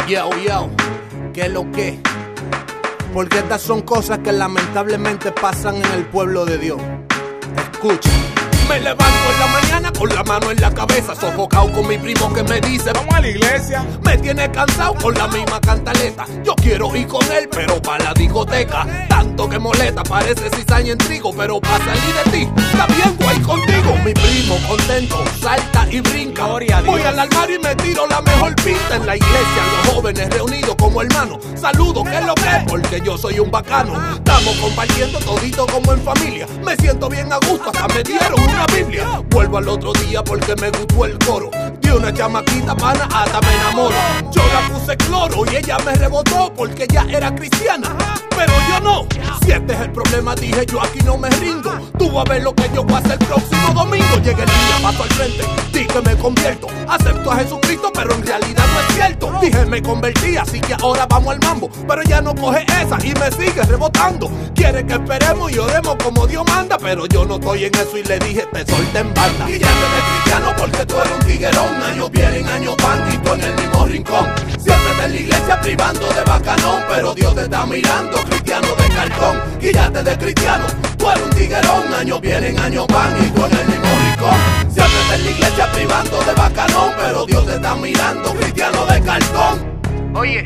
Yo, ¿qué es lo que? Porque estas son cosas que lamentablemente pasan en el pueblo de Dios. Escucha. Me levanto en la mañana con la mano en la cabeza, sofocado con mi primo que me dice vamos a la iglesia. Me tiene cansado con la misma cantaleta. Yo quiero ir con él, pero para la discoteca. Tanto que molesta, parece cizaña en trigo, pero para salir de ti, está bien guay contigo. Mi primo contento, salta y brinca. Voy al armario y me tiro la mejor pinta. En la iglesia los jóvenes reunidos como hermanos. Saludo, ¿qué es lo que es? Porque yo soy un bacano. Estamos compartiendo todito como en familia. Me siento bien a gusto, hasta me dieron una Biblia. Vuelvo al otro día porque me gustó el coro. De una chamaquita pana hasta me enamoro. Yo la puse cloro y ella me rebotó porque ella era cristiana, pero yo no. Si este es el problema, dije yo aquí no me rindo. Tú vas a ver lo que yo voy a hacer el próximo domingo. Llega el día, paso al frente, di que me convierto. Acepto a Jesucristo, pero en realidad no es cierto. Dije me convertí, así que ahora vamos al mambo. Pero ella no coge esa y me sigue rebotando. Quiere que esperemos y oremos como Dios manda, pero yo no estoy en eso y le dije te solté en banda. Y ya te de cristiano porque tú eres un tiguerón. Años vienen, años van y tú en el mismo rincón. Siempre en la iglesia privando de bacanón, pero Dios te está mirando, cristiano de cartón. Guíllate de cristiano, tú eres un tiguerón. Años vienen, años van y tú en el mismo rincón. Siempre en la iglesia privando de bacanón, pero Dios te está mirando, cristiano de cartón. Oye,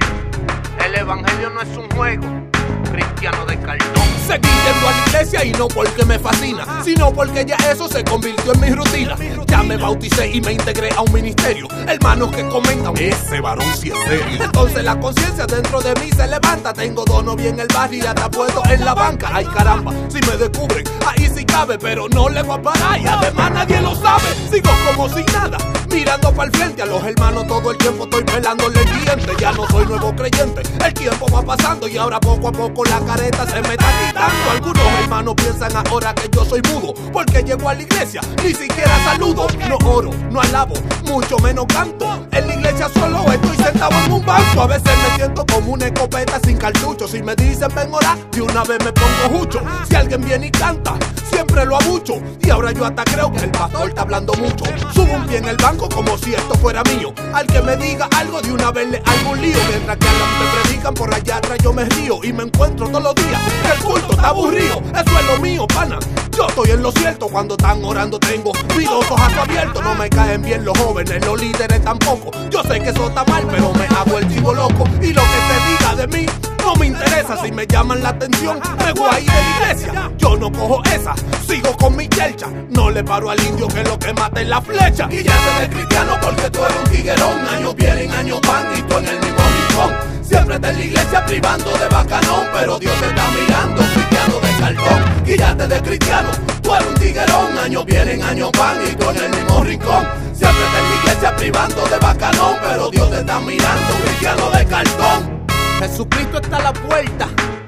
el evangelio no es un juego, cristiano de cartón. Seguí yendo a la iglesia y no porque me fascina, sino porque ya eso se convirtió en mi rutina. Ya me bauticé y me integré a un ministerio. Hermanos que comentan, ese varón sí es serio. Entonces la conciencia dentro de mí se levanta. Tengo dos novias en el barrio y hasta puesto en la banca. Ay caramba, si me descubren, ahí sí cabe, pero no le voy a parar y además nadie lo sabe. Sigo como sin nada, mirando para el frente. A los hermanos todo el tiempo estoy pelándole el diente. Ya no soy nuevo creyente, el tiempo va pasando y ahora poco a poco la careta se me está quitando. Algunos hermanos piensan ahora que yo soy mudo porque llego a la iglesia, ni siquiera saludo. No oro, no alabo, mucho menos canto. En la iglesia solo estoy sentado en un banco. A veces me siento como una escopeta sin cartucho. Si me dicen ven orar, de una vez me pongo jucho. Si alguien viene y canta, siempre lo abucho. Y ahora yo hasta creo que el pastor está hablando mucho. Subo un pie en el banco como si esto fuera mío. Al que me diga algo de una vez le hago un lío. Mientras que hablan me predican por allá atrás yo me río. Y me encuentro todos los días que el culto está aburrido. Eso es lo mío, pana. Yo estoy en lo cierto. Cuando están orando tengo mis dos ojos abiertos. No me caen bien los jóvenes, los líderes tampoco. Yo sé que eso está mal, pero me hago el chivo loco. Y lo que te diga de mí no me interesa. Si me llaman la atención, me voy a ir de la iglesia. Yo no cojo esa, sigo con mi chelcha. No le paro al indio que lo que mata es la flecha. Y ya te de cristiano porque tú eres un tiguerón. Años vienen, años van y tú en el mismo rincón. Siempre está en la iglesia privando de bacanón, pero Dios te está mirando, cristiano de cartón. Guíllate de cristiano, tú eres un tiguerón. Años vienen, años van y tú en el mismo rincón. Siempre está en la iglesia privando de bacanón, pero Dios te está mirando, cristiano de cartón. Jesucristo está a la puerta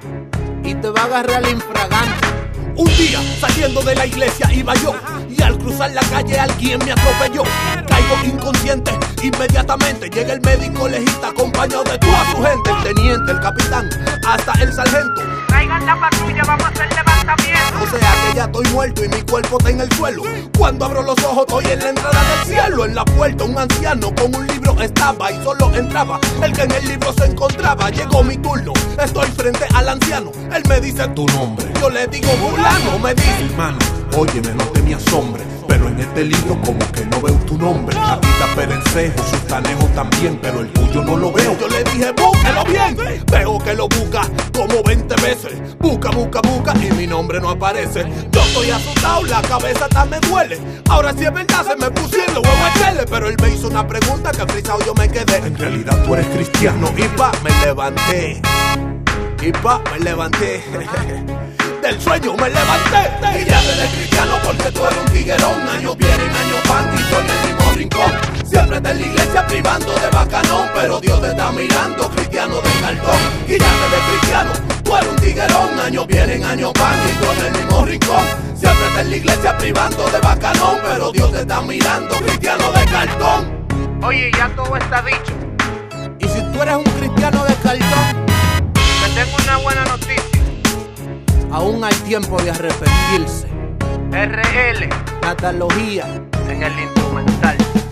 y te va a agarrar el infragante. Un día saliendo de la iglesia iba yo y al cruzar la calle alguien me atropelló. Caigo inconsciente, inmediatamente llega el médico legista acompañado de toda su gente. El teniente, el capitán, hasta el sargento. Traigan la patrulla, vamos a hacer levantamiento. O sea que ya estoy muerto y mi cuerpo está en el suelo. Cuando abro los ojos estoy en la entrada del cielo. En la puerta un anciano con un libro estaba y solo entraba el que en el libro se encontraba. Llegó mi turno, estoy frente al anciano. Él me dice tu nombre, yo le digo fulano. Me dice hermano, óyeme, no te me asombre, pero en este libro como que no veo tu nombre. Aquí está Perencejo, Sustanejo también, pero el tuyo no lo veo. Yo le dije búsquelo bien, veo que lo busca como 20 veces. Busca, busca, busca y mi nombre no aparece. Yo estoy asustado, la cabeza hasta me duele. Ahora sí es verdad, se me pusieron los huevos a echarle. Pero él me hizo una pregunta que frisado yo me quedé. En realidad tú eres cristiano. Y pa, me levanté. Y pa, me levanté. Del sueño me levanté. Y ya eres cristiano porque tú eres un tiguerón. Años vienen, años van y tú en el mismo rincón. Siempre está en la iglesia privando de bacanón, pero Dios te está mirando, cristiano de cartón. Y ya eres cristiano, tú eres un tiguerón. Años vienen, años van y tú en el mismo rincón. Siempre está en la iglesia privando de bacanón, pero Dios te está mirando, cristiano de cartón. Oye, ya todo está dicho. Y si tú eres un cristiano de cartón, te tengo una buena noticia. Aún hay tiempo de arrepentirse. RL Catalogía en el instrumental.